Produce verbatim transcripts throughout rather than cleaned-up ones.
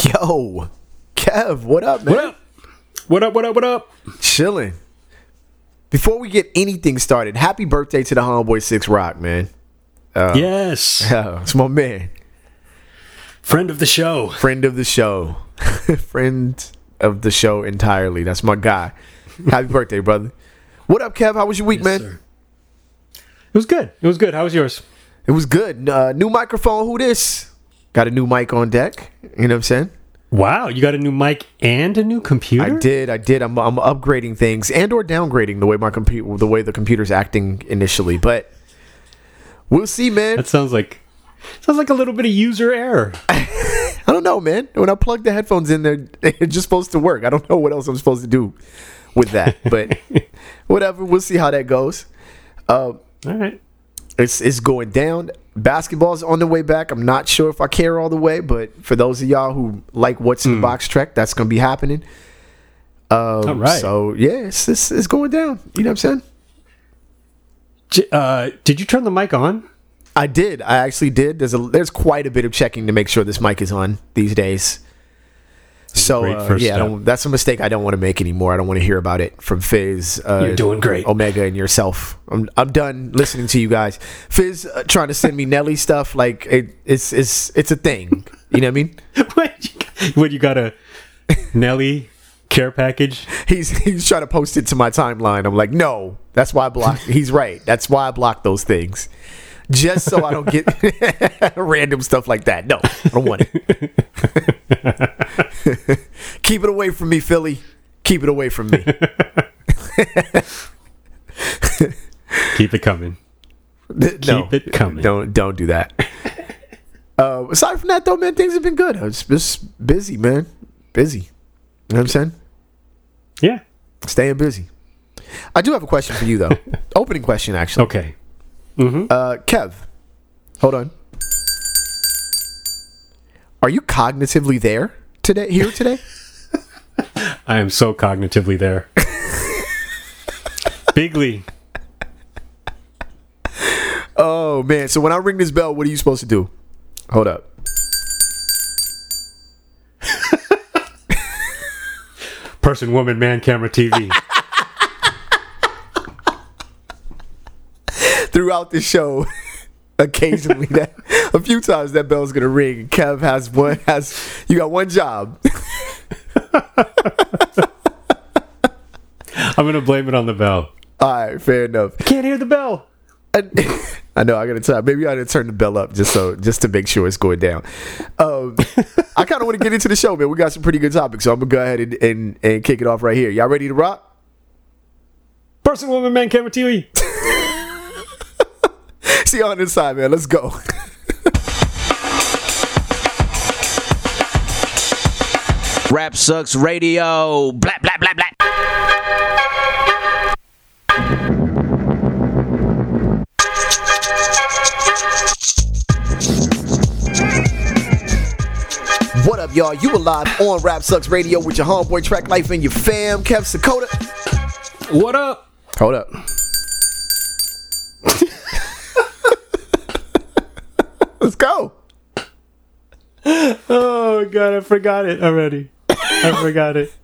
Yo, Kev, what up, man? What up? What up, what up, what up? Chilling. Before we get anything started, happy birthday to the Homeboy Six Rock, man. Uh, yes. Uh, it's my man. Friend of the show. Friend of the show. Friend of the show entirely. That's my guy. Happy birthday, brother. What up, Kev? How was your week, Yes, man? sir. It was good. It was good. How was yours? It was good. Uh, new microphone. Who this? Got a new mic on deck. You know what I'm saying? Wow, you got a new mic and a new computer? I did. I did. I'm, I'm upgrading things and or downgrading the way my computer, the way the computer's acting initially. But we'll see, man. That sounds like sounds like a little bit of user error. I don't know, man. When I plug the headphones in, they're, they're just supposed to work. I don't know what else I'm supposed to do with that. But whatever. We'll see how that goes. Uh, All right. It's it's going down. Basketball's on the way back. I'm not sure if I care all the way, but for those of y'all who like What's in the Box Trek, that's going to be happening. Um, All right. So, yeah, it's, it's, it's going down. You know what I'm saying? J- Uh, did you turn the mic on? I did. I actually did. There's a there's quite a bit of checking to make sure this mic is on these days. So Great uh, first yeah, I step. don't, that's a mistake I don't want to make anymore. I don't want to hear about it from Fizz. Uh, You're doing great. Omega and yourself. I'm I'm done listening to you guys. Fizz uh, trying to send me Nelly stuff like it, it's it's it's a thing. You know what I mean? what, you, what, you got a Nelly care package? He's he's trying to post it to my timeline. I'm like, no, that's why I blocked. He's right. That's why I blocked those things. Just so I don't get random stuff like that. No, I don't want it. Keep it away from me, Philly. Keep it away from me. Keep it coming. No, Keep it coming. Don't don't do that. Uh, aside from that, though, man, things have been good. I was just busy, man. Busy. You know what I'm saying? Yeah. Staying busy. I do have a question for you, though. Opening question, actually. Okay. Mm-hmm. Uh, Kev, hold on. Are you cognitively there today? Here today? I am so cognitively there. Bigly. Oh man! So when I ring this bell, what are you supposed to do? Hold up. Person, woman, man, camera, T V. Throughout the show, occasionally that a few times that bell's gonna ring. Kev has one has you got one job. I'm gonna blame it on the bell. All right, fair enough. I can't hear the bell. I know I gotta try. Maybe I gotta turn the bell up just so just to make sure it's going down. Um, I kind of want to get into the show, man. We got some pretty good topics, so I'm gonna go ahead and, and and kick it off right here. Y'all ready to rock? Person, woman, man, camera, T V. See you on this side, man. Let's go. Rap Sucks Radio. Blah, blah, blah, blah. What up, y'all? You alive on Rap Sucks Radio with your homeboy Track Life and your fam, Kev Sakota. What up? Hold up. Let's go. Oh god, I forgot it already. I forgot it.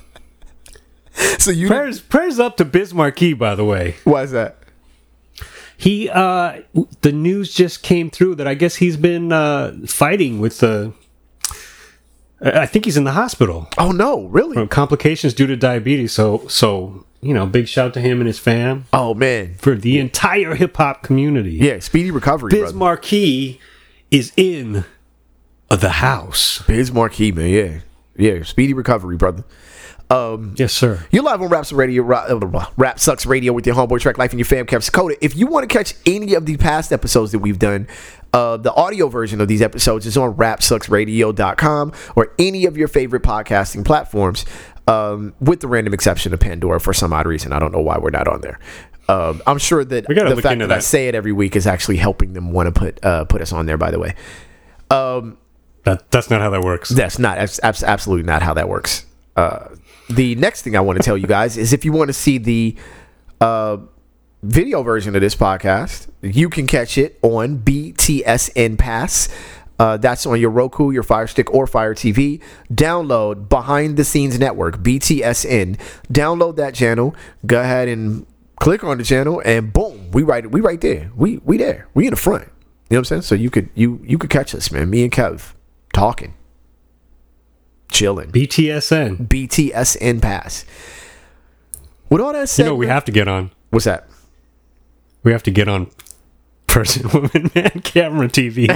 So you Prayers, prayers up to Biz Markie, by the way. why is that? He, uh, the news just came through that I guess he's been uh, fighting with the. I think he's in the hospital Oh no, really? from complications due to diabetes. So, so you know, big shout to him and his fam Oh man. for the entire hip hop community. Yeah, speedy recovery, Biz brother. Markie is in the house. Biz Markie, man. Yeah, yeah. Speedy recovery, brother. Um, Yes, sir. You're live on Raps Radio, Rap, Rap Sucks Radio with your homeboy Track Life and your fam, Kev Sakota. If you want to catch any of the past episodes that we've done, uh, the audio version of these episodes is on rap sucks radio dot com or any of your favorite podcasting platforms, um, with the random exception of Pandora for some odd reason. I don't know why we're not on there. Um, I'm sure that We gotta the look fact into that, I that. say it every week is actually helping them want to put uh, put us on there, by the way. Um, That, that's not how that works. That's not that's abs- absolutely not how that works. Uh, the next thing I want to tell you guys is if you want to see the uh, video version of this podcast, you can catch it on B T S N Pass. Uh, that's on your Roku, your Fire Stick, or Fire T V. Download Behind the Scenes Network, B T S N. Download that channel. Go ahead and click on the channel, and boom, we right we right there. We we there. We in the front. You know what I'm saying? So you could you you could catch us, man. Me and Kev talking, chilling. B T S N. B T S N pass. With all that said, You know, we have to get on. What's that? We have to get on Person, Woman, Man, Camera T V.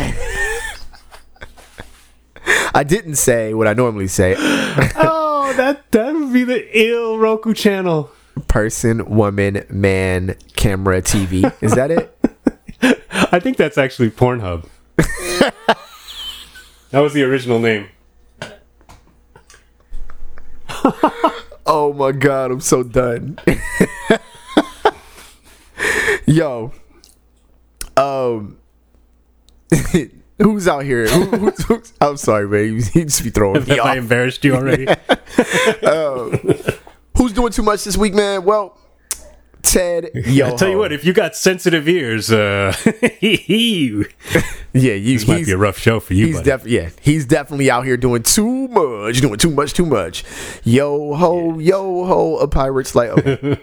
I didn't say what I normally say. Oh, that that would be the ill Roku channel. Person, woman, man, camera, T V. Is that it? I think that's actually Pornhub. That was the original name. Oh my god, I'm so done. Yo, um, who's out here? Who, who's, who's, I'm sorry, man. You, you just be throwing me Have off. I embarrassed you already? uh, who's doing too much this week, man? Well, Ted Yoho. I tell you what, if you got sensitive ears, uh, he, yeah, you, this might be a rough show for you. He's buddy. definitely yeah, he's definitely out here doing too much, doing too much, too much. Yo ho, yo ho, a pirate's like. Okay.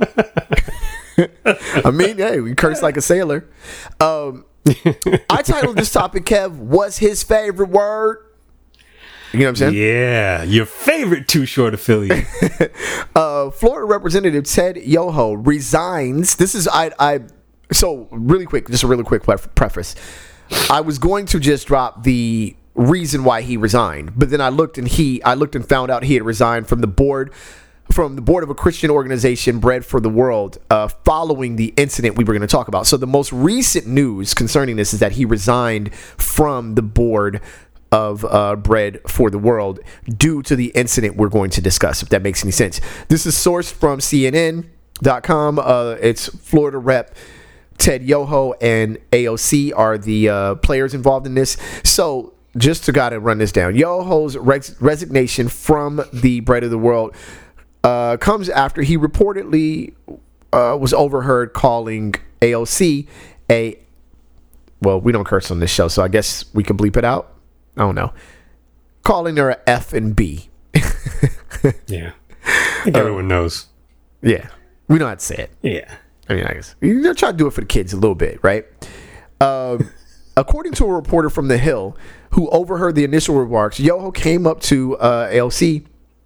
I mean, hey, we curse like a sailor. Um, I titled this topic, Kev, what's his favorite word? You know what I'm saying? Yeah, your favorite Too Short affiliate. uh, Florida Representative Ted Yoho resigns. This is I I. So really quick, just a really quick pref- preface. I was going to just drop the reason why he resigned, but then I looked and he I looked and found out he had resigned from the board. From the board of a Christian organization, Bread for the World, uh, following the incident we were going to talk about. So the most recent news concerning this is that he resigned from the board of uh, Bread for the World due to the incident we're going to discuss, if that makes any sense. This is sourced from C N N dot com. Uh, it's Florida Rep Ted Yoho and A O C are the uh, players involved in this. So just to gotta run this down, Yoho's res- resignation from the Bread of the World Uh, comes after he reportedly uh, was overheard calling A O C a, well, we don't curse on this show, so I guess we can bleep it out. I don't know. Calling her a F and B. Yeah. I think everyone knows. Yeah. We don't have to say it. Yeah. I mean, I guess. You know, try to do it for the kids a little bit, right? Um, according to a reporter from The Hill who overheard the initial remarks, Yoho came up to uh, A O C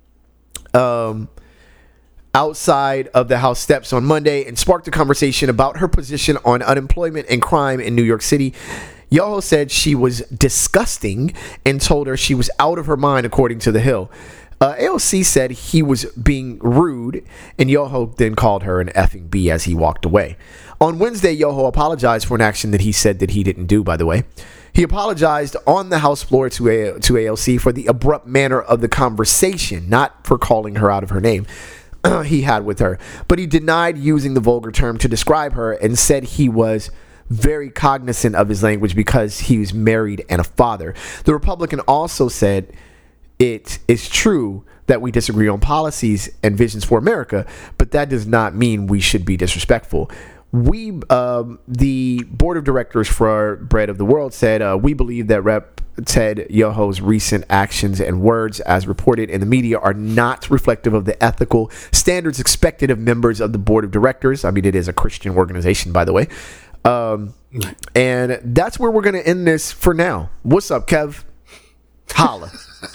um, outside of the House steps on Monday and sparked a conversation about her position on unemployment and crime in New York City. Yoho said she was disgusting and told her she was out of her mind, according to The Hill. Uh, A O C said he was being rude, and Yoho then called her an effing B as he walked away. On Wednesday, Yoho apologized for an action that he said that he didn't do, by the way. He apologized on the House floor to, A- to A O C for the abrupt manner of the conversation, not for calling her out of her name. He had with her, but he denied using the vulgar term to describe her and said he was very cognizant of his language because he was married and a father. The Republican also said it is true that we disagree on policies and visions for America, but that does not mean we should be disrespectful. We, um, the board of directors for Bread of the World said, uh, we believe that Rep Ted Yoho's recent actions and words, as reported in the media, are not reflective of the ethical standards expected of members of the board of directors. I mean, it is a Christian organization, by the way. Um, and that's where we're going to end this for now. What's up, Kev? Holla.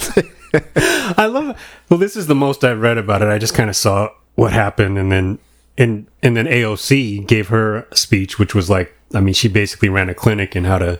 I love it. Well, this is the most I've read about it. I just kind of saw what happened, and then and and then A O C gave her a speech, which was like, I mean, she basically ran a clinic in how to,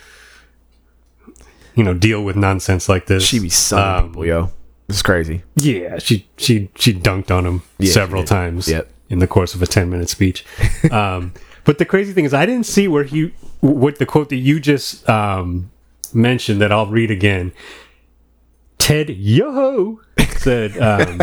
you know, deal with nonsense like this. She be sunning um, people, yo. This is crazy. Yeah, she she she dunked on him Yeah, several she did. times Yep. in the course of a ten minute speech. um, but the crazy thing is, I didn't see where he what the quote that you just um, mentioned that I'll read again. Ted Yoho said, um,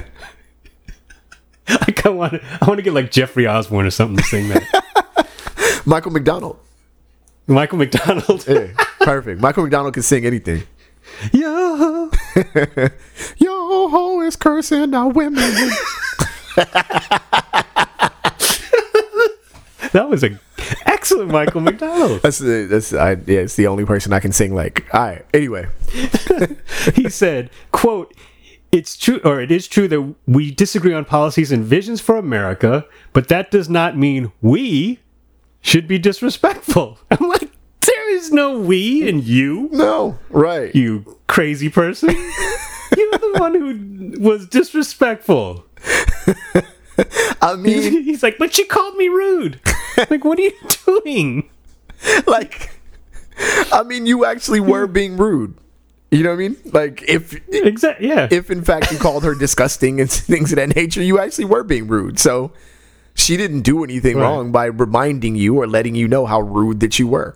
I kind of want to, I want to get like Jeffrey Osborne or something to sing that. Michael McDonald. Michael McDonald. Yeah, perfect. Michael McDonald can sing anything. Yo, Yo-ho is cursing our women. that was an excellent Excellent, Michael McDonald. That's the that's I, yeah, it's the only person I can sing like. All right. Anyway, He said, "Quote: It's true, or it is true that we disagree on policies and visions for America, but that does not mean we should be disrespectful." I'm like, there is no we in you, no, right? you crazy person. You're the one who was disrespectful. I mean, He's like, but she called me rude. Like, what are you doing? like, I mean, you actually were being rude. You know what I mean? Like, if Exactly. Yeah. if in fact you called her disgusting and things of that nature, you actually were being rude. So she didn't do anything Right. wrong by reminding you or letting you know how rude that you were.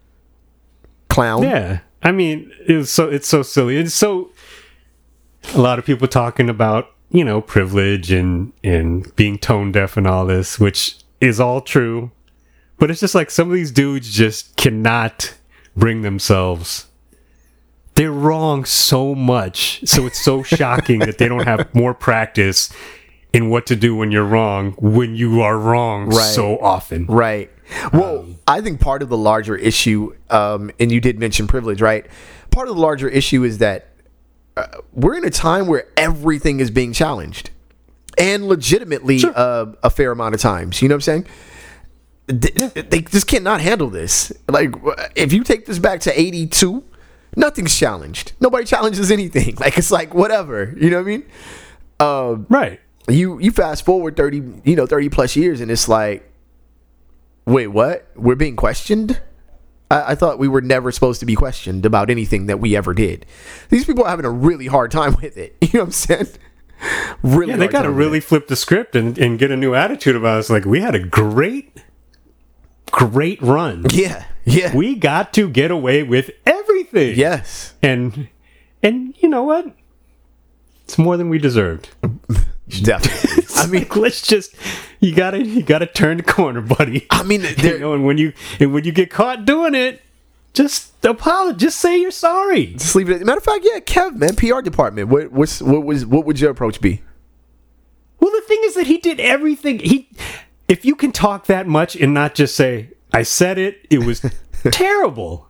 Clown. Yeah, I mean, it's so it's so silly. It's so a lot of people talking about, you know, privilege and and being tone deaf and all this, which is all true, but it's just like some of these dudes just cannot bring themselves. They're wrong so much, so it's so shocking that they don't have more practice in what to do when you're wrong when you are wrong Right. so often. Right. Well, I think part of the larger issue, um, and you did mention privilege, right? Part of the larger issue is that uh, we're in a time where everything is being challenged, and legitimately Sure. uh, a fair amount of times. You know what I'm saying? They, they just cannot handle this. Like, if you take this back to eighty-two, nothing's challenged. Nobody challenges anything. Like, it's like whatever. You know what I mean? Uh, Right. you you fast forward thirty, you know, thirty plus years, and it's like, wait, what? We're being questioned? I, I thought we were never supposed to be questioned about anything that we ever did. These people are having a really hard time with it. You know what I'm saying? Really, Yeah, they hard got to time with really it. flip the script and, and get a new attitude about it. It's like, we had a great, great run. Yeah, yeah, We got to get away with everything. yes. And, and you know what? It's more than we deserved. Definitely. I mean, Like, let's just, you gotta, you gotta turn the corner, buddy. I mean, You there, know, and when you, and when you get caught doing it, just apologize. Just say you're sorry. just leave it. Matter of fact, yeah, Kev, man, P R department. What what's what was what would your approach be? Well, the thing is that he did everything. He, if you can talk that much and not just say, "I said it," it was terrible.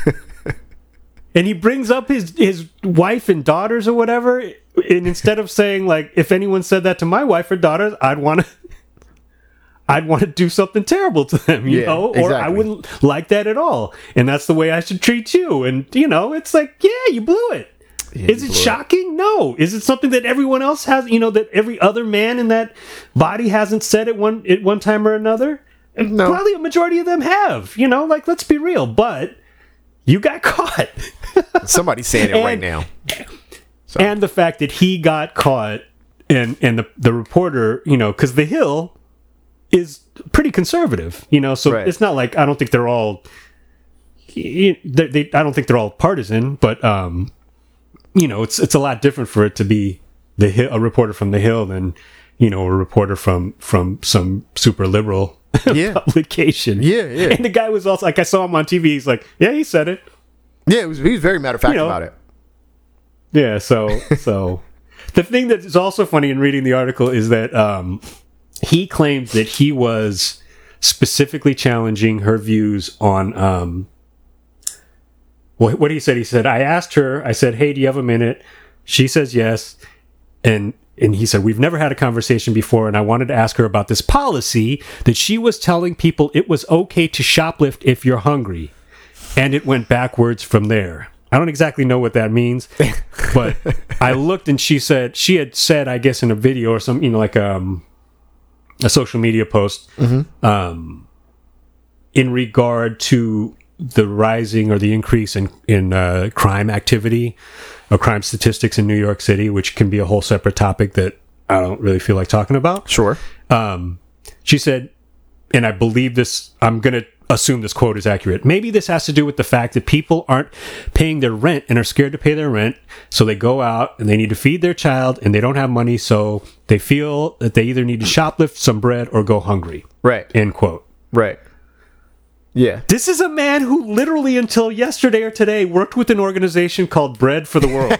And he brings up his his wife and daughters or whatever, and instead of saying like, "If anyone said that to my wife or daughters, I'd want to." I'd want to do something terrible to them, you Yeah, know, or I exactly. wouldn't like that at all. And that's the way I should treat you. And, you know, it's like, yeah, you blew it. Yeah, Is you it blew it. shocking? No. Is it something that everyone else has, you know, that every other man in that body hasn't said at one at one time or another? And No. Probably a majority of them have, you know, like, let's be real. But you got caught. Somebody's saying it right And- now. And the fact that he got caught and, and the, the reporter, you know, because The Hill is pretty conservative, you know, so Right. it's not like, I don't think they're all, they, they, I don't think they're all partisan, but, um, you know, it's it's a lot different for it to be the Hill, a reporter from The Hill than, you know, a reporter from from some super liberal Yeah. publication. Yeah, yeah. And the guy was also like, I saw him on T V. He's like, yeah, he said it. Yeah, it was, he was very matter of fact You know, about it. Yeah. So so the thing that is also funny in reading the article is that um, he claims that he was specifically challenging her views on um, what, what he said. He said, I asked her, I said, hey, do you have a minute? She says yes. And and he said, we've never had a conversation before, and I wanted to ask her about this policy that she was telling people it was okay to shoplift if you're hungry. And it went backwards from there. I don't exactly know what that means, but I looked and she said, she had said, I guess in a video or some, you know, like um, a social media post, um, in regard to the rising or the increase in, in uh, crime activity or crime statistics in New York City, which can be a whole separate topic that I don't really feel like talking about. Sure. Um, she said, and I believe this, I'm going to assume this quote is accurate. Maybe this has to do with the fact that people aren't paying their rent and are scared to pay their rent. So they go out and they need to feed their child and they don't have money. So they feel that they either need to shoplift some bread or go hungry. Right. End quote. Right. Yeah. This is a man who literally until yesterday or today worked with an organization called Bread for the World.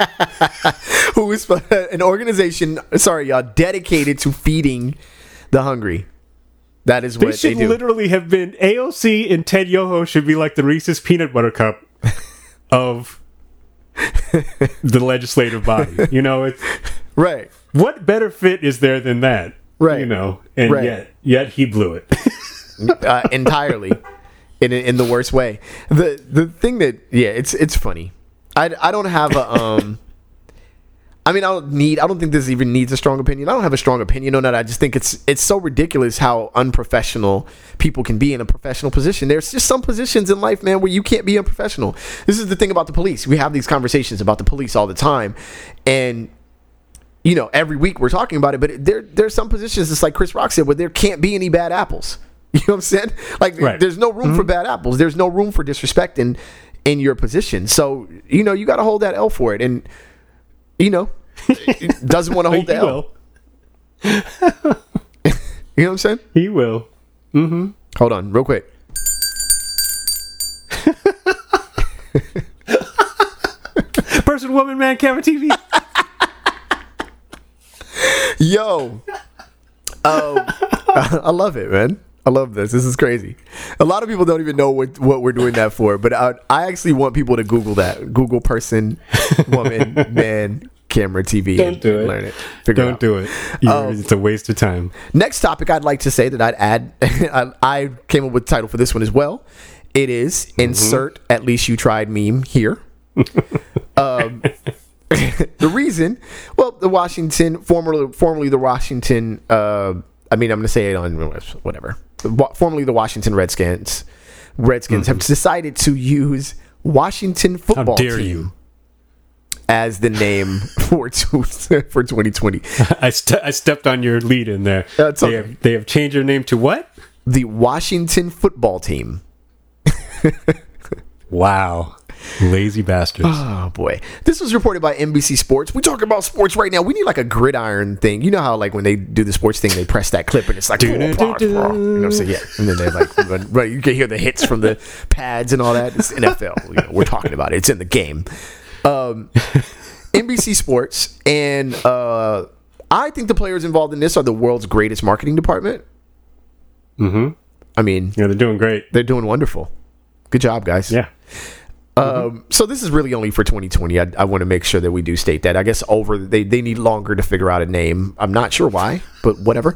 Who is an organization, sorry, y'all, dedicated to feeding the hungry. That is They what should they do. literally have been A O C and Ted Yoho should be like the Reese's peanut butter cup of the legislative body. You know, it's Right. what better fit is there than that? Right. You know, and Right. yet yet he blew it. uh, entirely in in the worst way. The the thing that yeah, it's it's funny. I, I don't have a um. I mean, I don't need. I don't think this even needs a strong opinion. I don't have a strong opinion on that. I just think it's it's so ridiculous how unprofessional people can be in a professional position. There's just some positions in life, man, where you can't be unprofessional. This is the thing about the police. We have these conversations about the police all the time, and you know, every week we're talking about it. But there there's some positions, just like Chris Rock said, where there can't be any bad apples. You know what I'm saying? Like, Right. there's no room Mm-hmm. for bad apples. There's no room for disrespect in in your position. So you know, you got to hold that L for it, and you know. Doesn't want to hold he the L. will. You know what I'm saying? He will. Hold on, real quick. Person, woman, man, camera, T V. Yo, um, I love it, man. I love this. This is crazy. A lot of people don't even know what, what we're doing that for, but I, I actually want people to Google that. Google person, woman, man, camera, T V. Don't and do it. Learn it. Figure Don't out. do it. You're, Um, it's a waste of time. Next topic I'd like to say that I'd add, I, I came up with the title for this one as well. It is Mm-hmm. insert at least you tried meme here. um, the reason, well, the Washington, formerly, formerly the Washington, uh, I mean, I'm going to say it on whatever. Wa- Formerly the Washington Redskins, Redskins have decided to use Washington Mm-hmm. How football dare team you? as the name for two, for twenty twenty. I, ste- I stepped on your lead in there. That's they, okay. have, they have changed their name to what? The Washington football team. Wow. Lazy bastards. Oh boy, this was reported by N B C Sports. We talking about sports right now. We need like a gridiron thing. You know how like when they do the sports thing, they press that clip and it's like, oh, blah, blah, blah. You know what I'm saying? Yeah, and then they're like, right, you can hear the hits from the pads and all that. It's N F L. You know, we're talking about it. It's in the game. Um, N B C Sports, and uh, I think the players involved in this are the world's greatest marketing department. Mm-hmm. I mean, Yeah, they're doing great. they're doing wonderful. Good job, guys. Yeah. Um, so this is really only for twenty twenty. I, I want to make sure that we do state that. I guess over they, they need longer to figure out a name. I'm not sure why, but whatever.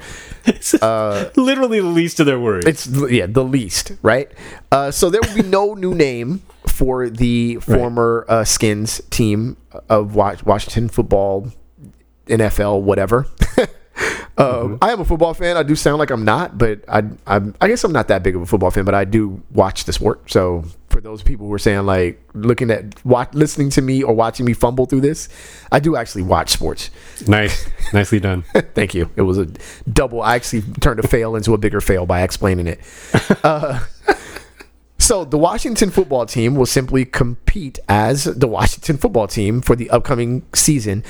Uh, Literally the least of their worries. It's yeah, the least, right? Uh, so there will be no new name for the former uh, Skins team of Wa- Washington football, N F L, whatever. Um, mm-hmm. I am a football fan. I do sound like I'm not, but I, I'm, I guess I'm not that big of a football fan, but I do watch the sport. So for those people who are saying like looking at, watch, listening to me or watching me fumble through this, I do actually watch sports. Nice. Nicely done. Thank you. It was a double. I actually turned a fail into a bigger fail by explaining it. Uh, so the Washington football team will simply compete as the Washington football team for the upcoming season.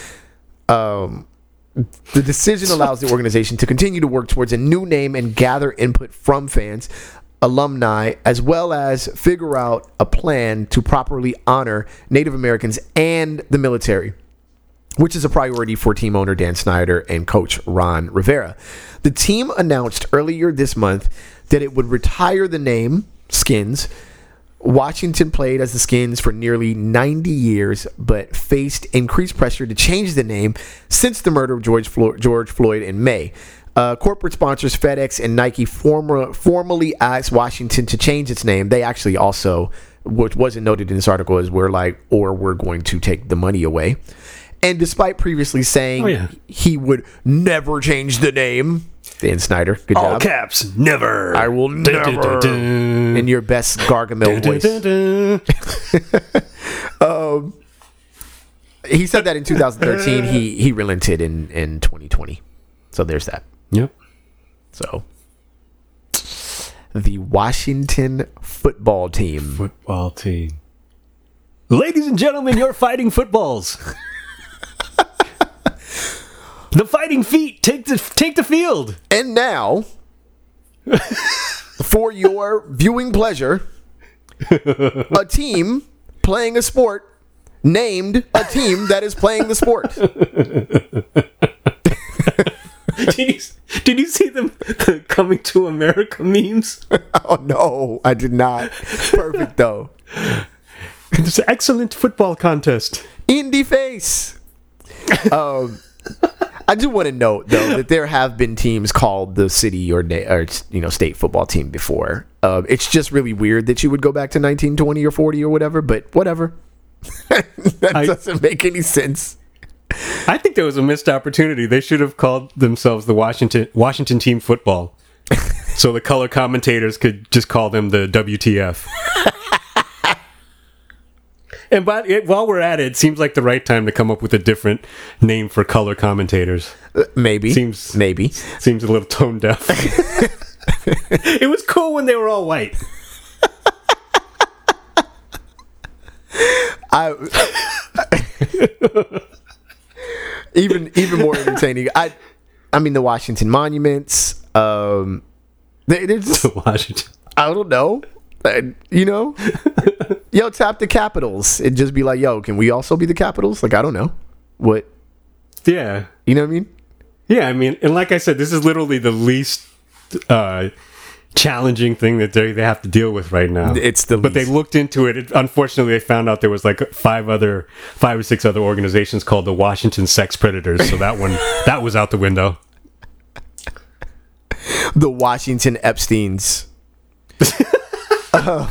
Um, The decision allows the organization to continue to work towards a new name and gather input from fans, alumni, as well as figure out a plan to properly honor Native Americans and the military, which is a priority for team owner Dan Snyder and coach Ron Rivera. The team announced earlier this month that it would retire the name Skins. Washington played as the Skins for nearly ninety years, but faced increased pressure to change the name since the murder of George Floyd, George Floyd in May. Uh, corporate sponsors FedEx and Nike former, formally asked Washington to change its name. They actually also, which wasn't noted in this article, is we're like, or we're going to take the money away. And despite previously saying Oh, yeah. he would never change the name, Dan Snyder, good All job. caps. Never. I will Dun, dun, never. dun, dun. In your best Gargamel Dun, dun, voice. dun, dun. Um, he said that in two thousand thirteen. He he relented in, in twenty twenty. So there's that. Yep. So the Washington football team. Football team. Ladies and gentlemen, your fighting footballs. The fighting feet take the take the field. And now, for your viewing pleasure, a team playing a sport named a team that is playing the sport. did, you, did you see them the Coming to America memes? Oh no, I did not. Perfect though. It's an excellent football contest. In the face. Um, I do want to note though that there have been teams called the city or, na- or you know state football team before. Uh, it's just really weird that you would go back to nineteen twenty or forty or whatever. But whatever. That I, doesn't make any sense. I think there was a missed opportunity. They should have called themselves the Washington Washington Team Football, so the color commentators could just call them the W T F. And but it, while we're at it, it seems like the right time to come up with a different name for color commentators. Uh, maybe. Seems maybe. Seems a little tone deaf. It was cool when they were all white. I even even more entertaining. I I mean the Washington Monuments. Um, they, they're just Washington. I don't know. Uh, you know, yo, tap the Capitals and just be like, yo, can we also be the Capitals? Like, I don't know what. Yeah, you know what I mean? Yeah, I mean, and like I said, this is literally the least uh, challenging thing that they they have to deal with right now. It's the but least. They looked into it. it. Unfortunately, they found out there was like five other, five or six other organizations called the Washington Sex Predators. So that one, that was out the window. The Washington Epsteins. uh.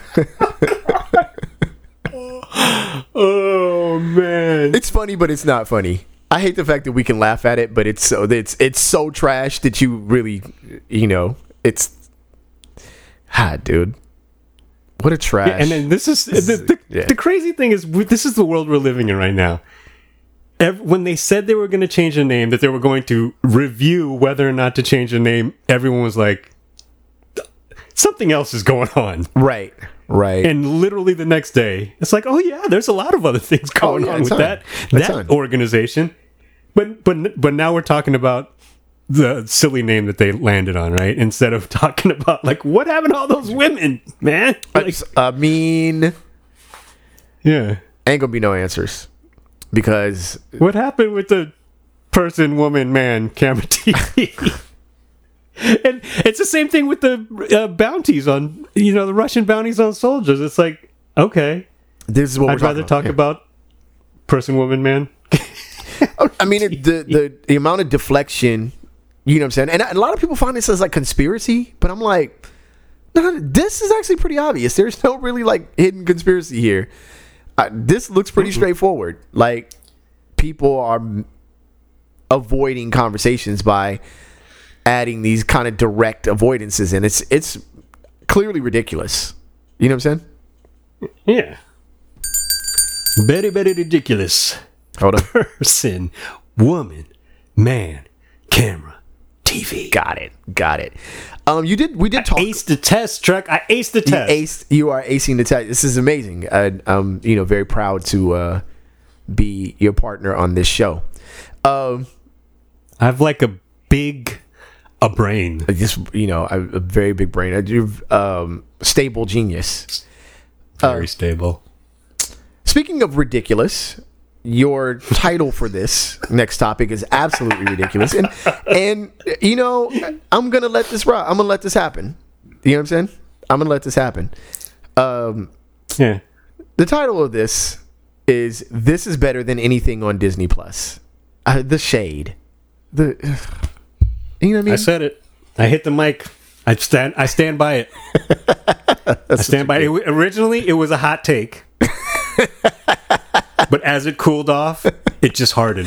Oh man, it's funny, but it's not funny. I hate the fact that we can laugh at it, but it's so it's it's so trash that you really, you know, it's ah, dude, what a trash. Yeah, and then this is the the, yeah. the crazy thing is this is the world we're living in right now. Every, when they said they were going to change the name, that they were going to review whether or not to change the name, everyone was like, something else is going on. Right. Right. And literally the next day, it's like, oh yeah, there's a lot of other things going oh, yeah, on with ton. that that ton. organization. But but but now we're talking about the silly name that they landed on, right? Instead of talking about like what happened to all those women, man. Like, I mean, yeah, ain't gonna be no answers because what happened with the person, woman, man camera T V? And it's the same thing with the uh, bounties on, you know, the Russian bounties on soldiers. It's like, okay, this is what I'd we're rather about. talk yeah. about person, woman, man. I mean, it, the, the the amount of deflection, you know what I'm saying? And a lot of people find this as like conspiracy, but I'm like, no, this is actually pretty obvious. There's no really like hidden conspiracy here. Uh, this looks pretty mm-hmm. straightforward. Like, people are m- avoiding conversations by adding these kind of direct avoidances, and it's it's clearly ridiculous. You know what I'm saying? Yeah. Very, very ridiculous. Hold on. Person, woman, man, camera, T V. Got it. Got it. Um, you did. We did I talk. Aced the test, Trek. I aced the You test. aced. You are acing the test. This is amazing. I, I'm, you know, very proud to uh, be your partner on this show. Um, I have like a big, a brain. just you know, a, a very big brain. I do um, stable genius. Very uh, stable. Speaking of ridiculous, your title for this next topic is absolutely ridiculous, and and you know, I'm gonna let this rock. I'm gonna let this happen. You know what I'm saying? I'm gonna let this happen. Um, yeah. The title of this is "This is better than anything on Disney Plus." Uh, the shade, the you know what I mean? I said it. I hit the mic. I stand. I stand by it. I stand by it. it. Originally, it was a hot take. But as it cooled off, it just hardened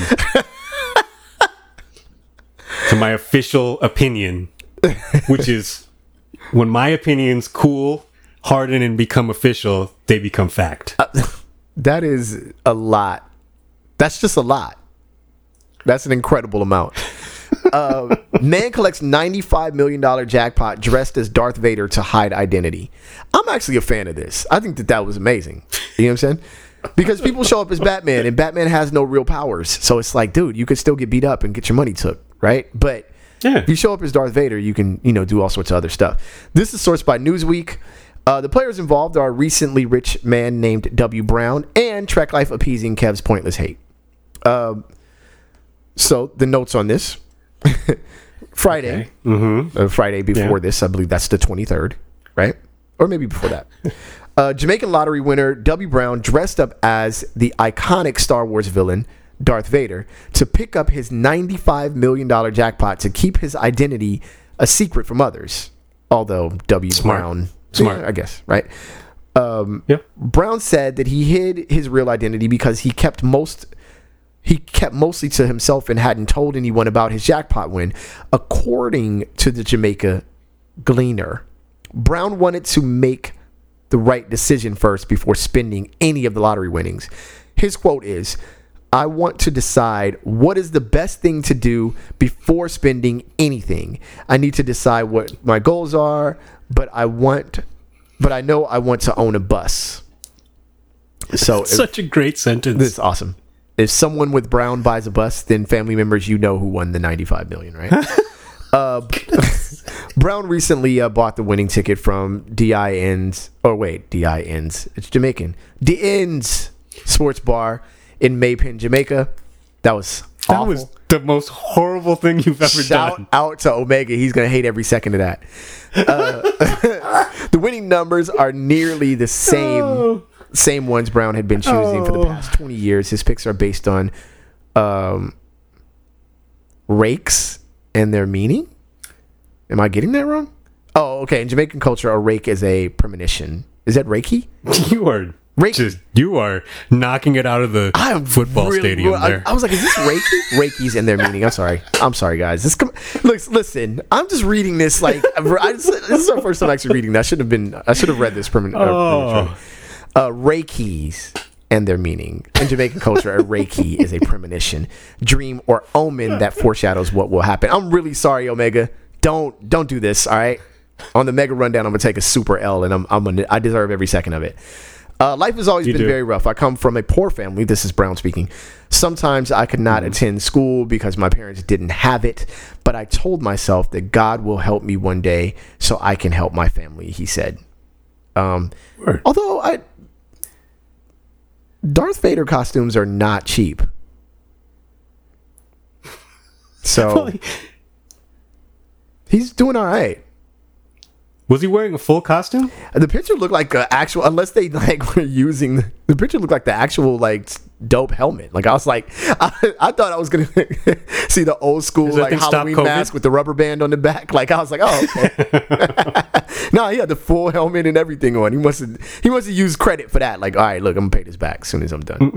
to my official opinion, which is when my opinions cool, harden, and become official, they become fact. Uh, that is a lot. That's just a lot. That's an incredible amount. Uh, man collects ninety-five million dollars jackpot dressed as Darth Vader to hide identity. I'm actually a fan of this. I think that that was amazing. You know what I'm saying? Because people show up as Batman, and Batman has no real powers. So it's like, dude, you could still get beat up and get your money took, right? But yeah. if you show up as Darth Vader, you can, you know, do all sorts of other stuff. This is sourced by Newsweek. Uh, the players involved are a recently rich man named W. Brown and Trek Life appeasing Kev's pointless hate. Uh, so the notes on this. Friday, Okay. Mm-hmm. uh, Friday before Yeah. this, I believe that's the twenty-third, right? Or maybe before that. Uh, Jamaican lottery winner W. Brown dressed up as the iconic Star Wars villain Darth Vader to pick up his ninety-five million dollars jackpot to keep his identity a secret from others. Although W. Smart. Brown, Smart. yeah, I guess, right? Um, Yeah. Brown said that he hid his real identity because he kept most he kept mostly to himself and hadn't told anyone about his jackpot win, according to the Jamaica Gleaner. Brown wanted to make the right decision first before spending any of the lottery winnings. His quote is, "I want to decide what is the best thing to do before spending anything. I need to decide what my goals are, but I want but I know I want to own a bus." So if- Such a great sentence. this is awesome. If someone with Brown buys a bus, then family members, you know who won the ninety-five million, right? uh, Brown recently uh, bought the winning ticket from D I N's. Or wait, D I N's. It's Jamaican. D N's Sports Bar in Maypen, Jamaica. That was that awful. was the most horrible thing you've ever Shout done. out to Omega. He's going to hate every second of that. Uh, the winning numbers are nearly the same. Oh. Same ones Brown had been choosing for the Oh. past twenty years. His picks are based on um, rakes and their meaning. Am I getting that wrong? Oh, okay. In Jamaican culture, a rake is a premonition. Is that Reiki? You are Reiki. just you are knocking it out of the I am football really- stadium I, there. I was like, is this Reiki? Reiki's in their meaning. I'm sorry. I'm sorry, guys. This com- Look, listen. I'm just reading this like I just, this is our first time actually reading that. I should have been. I should have read this permanent. Oh. Uh, Reiki's and their meaning. In Jamaican culture, a Reiki is a premonition, dream, or omen that foreshadows what will happen. I'm really sorry, Omega. Don't don't do this. All right. On the Mega Rundown, I'm gonna take a super L, and I'm I'm gonna I deserve every second of it. Uh, life has always You been do. very rough. I come from a poor family. This is Brown speaking. Sometimes I could not Mm-hmm. attend school because my parents didn't have it, but I told myself that God will help me one day so I can help my family, he said. Um, Word. although I, Darth Vader costumes are not cheap. So he's doing all right. Was he wearing a full costume? The picture looked like an actual, unless they like were using the picture looked like the actual like dope helmet. Like I was like, I, I thought I was gonna see the old school Does that like thing stop Halloween COVID? mask with the rubber band on the back. Like I was like, oh, okay. No, he had the full helmet and everything on. He must have he must have used credit for that. Like, all right, look, I'm gonna pay this back as soon as I'm done.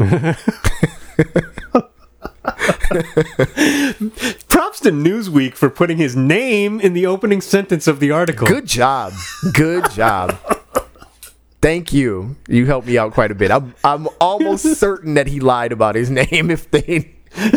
Props to Newsweek for putting his name in the opening sentence of the article. Good job, good job. Thank you. You helped me out quite a bit. I'm I'm almost certain that he lied about his name if they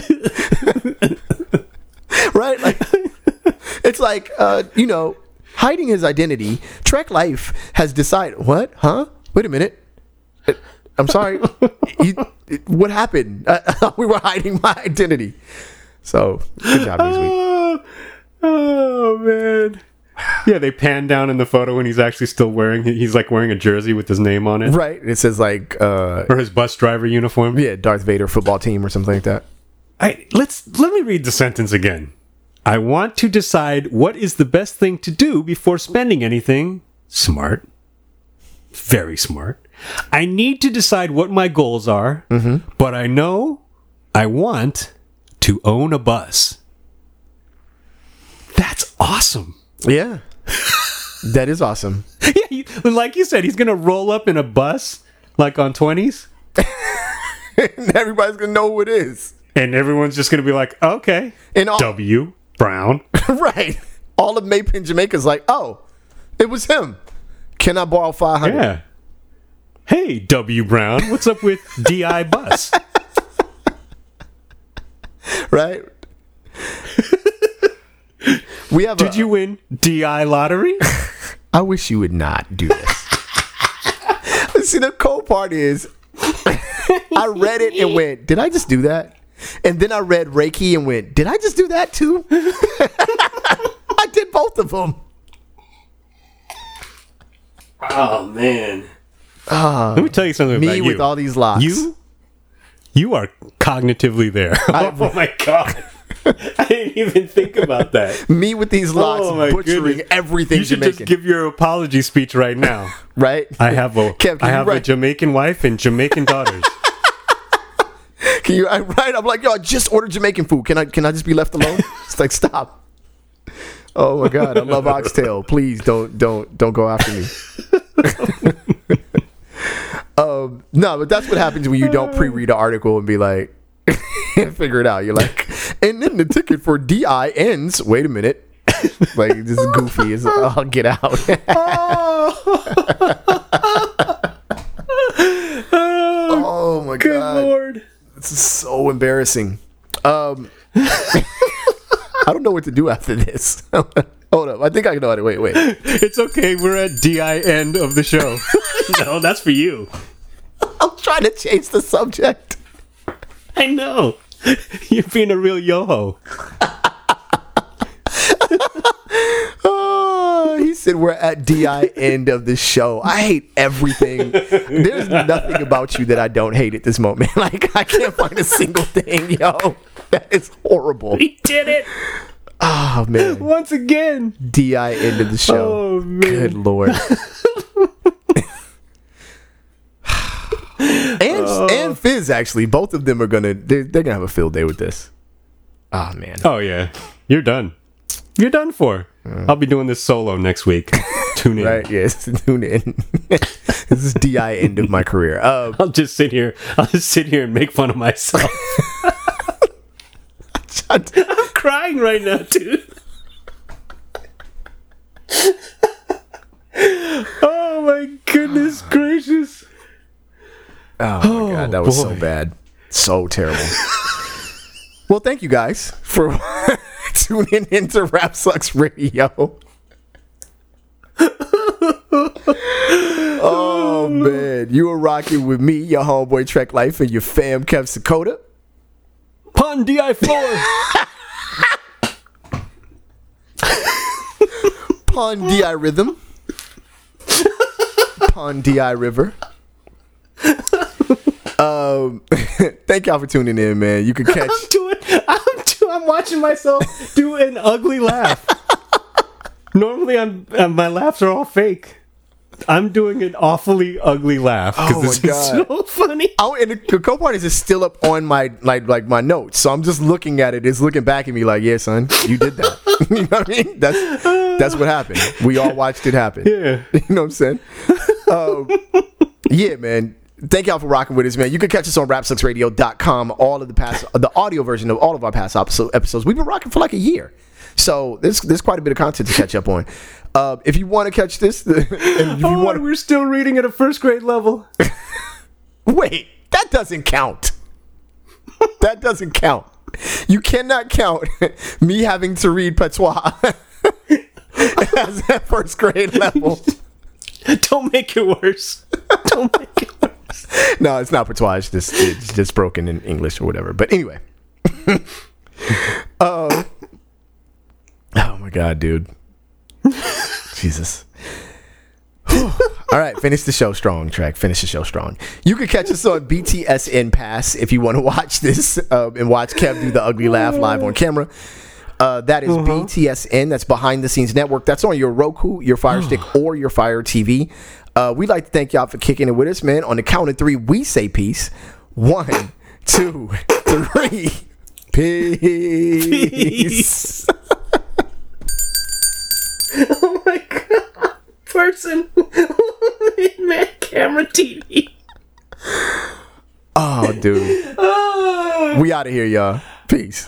right? Like it's like uh, you know, hiding his identity. Trek Life has decided what? Huh? Wait a minute. Uh, I'm sorry. He, what happened? Uh, we were hiding my identity. So, good job, Newsweek. Oh, oh man. Yeah, they pan down in the photo when he's actually still wearing he's like wearing a jersey with his name on it. Right. It says like uh Or his bus driver uniform. yeah, Darth Vader football team or something like that. I let's let me read the sentence again. I want to decide what is the best thing to do before spending anything. Smart. Very smart. I need to decide what my goals are, Mm-hmm. but I know I want to own a bus. That's awesome. Yeah. That is awesome. Yeah, he, like you said, he's gonna roll up in a bus like on twenties, And everybody's gonna know who it is. and everyone's just gonna be like, "Okay, And all, W Brown." right. All of Maypen, Jamaica's like, oh, it was him. Can I borrow five hundred? Yeah. Hey, W Brown, what's up with D I Bus? Right? We have Did a, you win D I lottery? I wish you would not do this. See, the cold part is I read it and went, did I just do that? And then I read Reiki and went, did I just do that too? I did both of them. Oh man. Let me tell you something Me about you. with all these locks. You, you are cognitively there. oh my god. I didn't even think about that. Me with these locks, Oh, my butchering goodness. everything You should Jamaican. just give your apology speech right now. right? I have a Kev, can I you have a write- Jamaican wife and Jamaican daughters. Can you? I, right? I'm like, yo, I just ordered Jamaican food. Can I? Can I just be left alone? It's like, stop. Oh my god, I love oxtail. Please don't, don't, don't go after me. um, no, but that's what happens when you don't pre-read an article and be like, figure it out. You're like, and then the ticket for D I ends. Wait a minute. Like, this is goofy. It's, I'll get out. Oh my Good god. Lord. This is so embarrassing. Um, I don't know what to do after this. Hold up. I think I know it. Wait, wait. It's okay. We're at D I end of the show. No, that's for you. I'm trying to change the subject. I know. You're being a real yo-ho. Oh, he said we're at D I end of the show. I hate everything. There's nothing about you that I don't hate at this moment. Like, I can't find a single thing, yo. That is horrible. We did it. Oh, man. Once again. D I end of the show. Oh, man. Good Lord. and and Fizz, actually, both of them are gonna they're, they're gonna have a field day with this. Oh man. Oh, yeah. You're done. You're done for. I'll be doing this solo next week. Tune in. Right? Yes. Tune in. This is D I end of my career. Um, I'll just sit here. I'll just sit here and make fun of myself. I'm crying right now, dude. Oh my goodness gracious. Oh my god, that was so boy. bad. So terrible. Well, thank you guys for tuning into Rap Sucks Radio. Oh man, you were rocking with me, your homeboy Trek Life, and your fam Kev Sakota. Pun D I floor. Pun D I Rhythm. Pun D I River. Um, thank y'all for tuning in, man. You can catch. I'm doing. I'm doing. I'm watching myself do an ugly laugh. Normally, I'm. Uh, my laughs are all fake. I'm doing an awfully ugly laugh because Oh, this my is God. so funny. Oh, and the, the co-part is still up on my like like my notes, so I'm just looking at it. It's looking back at me like, yeah, son, you did that. You know what I mean? That's that's what happened. We all watched it happen. Yeah. You know what I'm saying? Um, yeah, man. Thank y'all for rocking with us, man. You can catch us on rap sucks radio dot com. All of the past, the audio version of all of our past episode- episodes. We've been rocking for like a year, so there's there's quite a bit of content to catch up on. Uh, if you want to catch this, and if you Oh, want we're still reading at a first grade level. wait, that doesn't count. That doesn't count. You cannot count me having to read patois as at first grade level. Don't make it worse. Don't make it worse. No, it's not patois. It's just, it's just broken in English or whatever. But anyway. uh, oh my God, dude. Jesus. All right, finish the show strong, Trek. Finish the show strong. You can catch us on B T S N Pass if you want to watch this um, and watch Kev do the ugly laugh live on camera. Uh, that is Uh-huh. B T S N. That's Behind the Scenes Network. That's on your Roku, your Fire Stick, or your Fire T V. Uh, we'd like to thank y'all for kicking it with us, man. On the count of three, we say peace. One, two, three. Peace. Peace. Oh my God. Person. Man, camera T V. Oh, dude. Oh. We out of here, y'all. Peace.